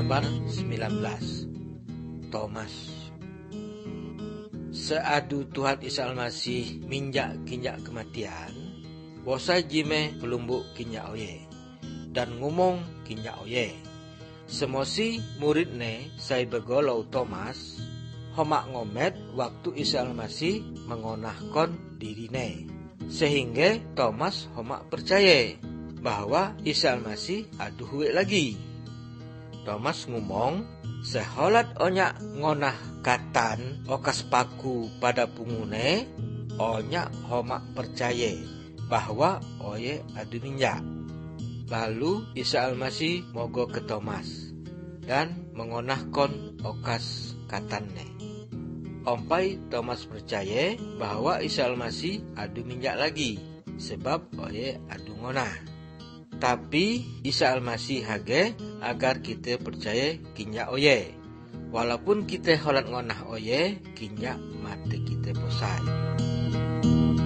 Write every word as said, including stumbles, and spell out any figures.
Gambar sembilan belas. Thomas. Seadu Tuhan Isa Almasih minjak kinjak kematian, bosai jime pelumbuk kinjak oye, dan ngomong kinjak oye. Semosi muridne saya begolau Thomas, homak ngomet waktu Isa Almasih mengonahkon dirine, sehingga Thomas homak percaya bahwa Isa Almasih adu huwe lagi. Thomas ngomong, seholat onyak ngonah katan okas paku pada pungune, onyak homak percaya bahwa oye adu minjak. Lalu Isa Almasih mogo ke Thomas dan mengonahkon okas katanne. Ompai Thomas percaya bahwa Isa Almasih adu minjak lagi, sebab oye adu ngonah. Tapi Isa Almasih hage agar kita percaya kinjak oye, walaupun kita holat ngonah oye, kinjak mati kita bosai.